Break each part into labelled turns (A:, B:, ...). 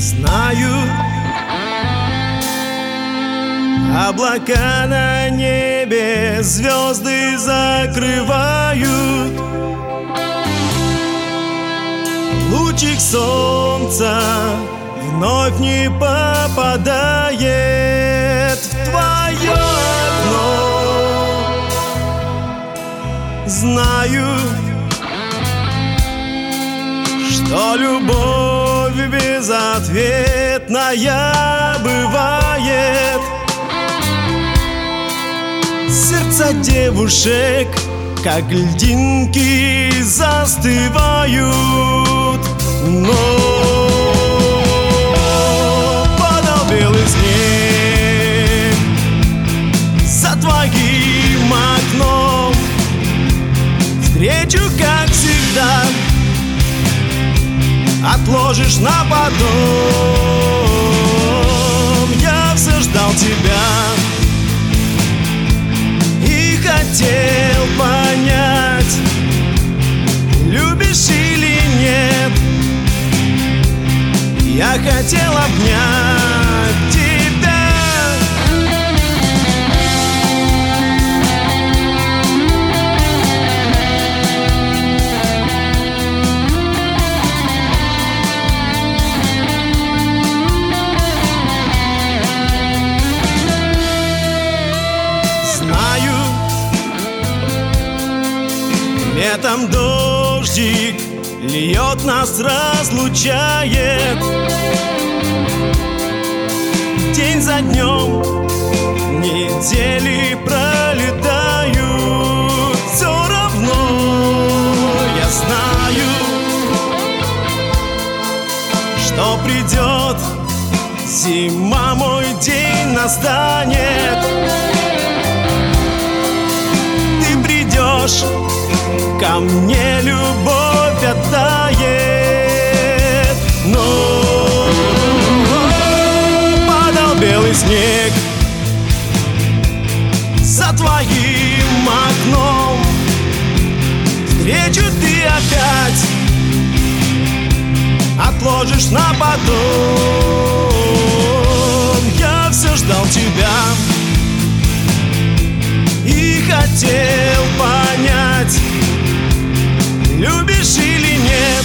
A: Знаю, облака на небе звезды закрывают, лучик солнца вновь не попадает в твое окно. Знаю, что любовь безответная бывает. Сердца девушек, как льдинки, застывают. Но падал белый снег за твоим окном. Встречу, как всегда, отложишь на потом. Я все ждал тебя и хотел понять, любишь или нет. Я хотел обнять тебя. Знаю, летом дождик льет, нас разлучает. День за днем недели пролетают. Все равно я знаю, что придет зима, мой день настанет. Ты придешь, ко мне любовь оттает. Но падал белый снег за твоим окном. Встречу ты опять отложишь на потом. Я все ждал тебя и хотел понять, любишь или нет.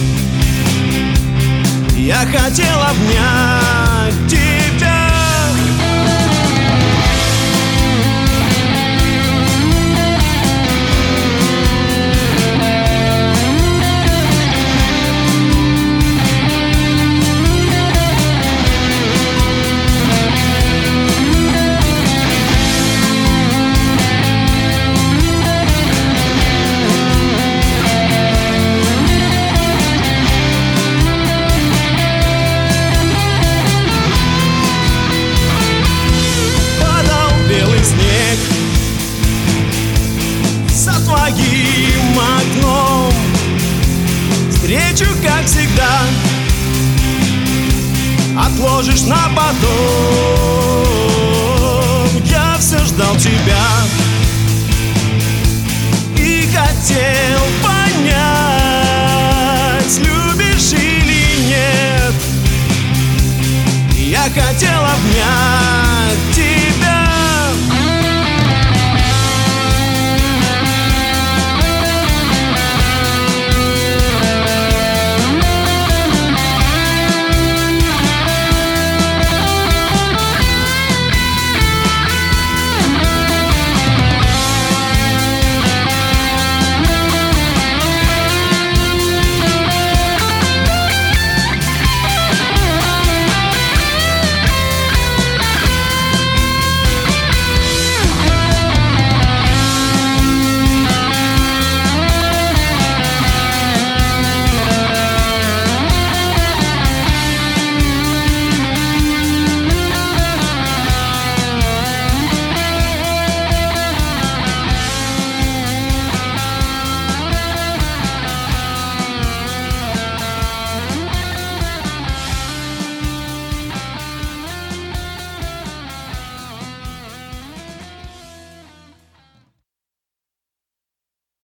A: Я хотел обнять тебя. Твоим окном встречу, как всегда, отложишь на потом. Я все ждал тебя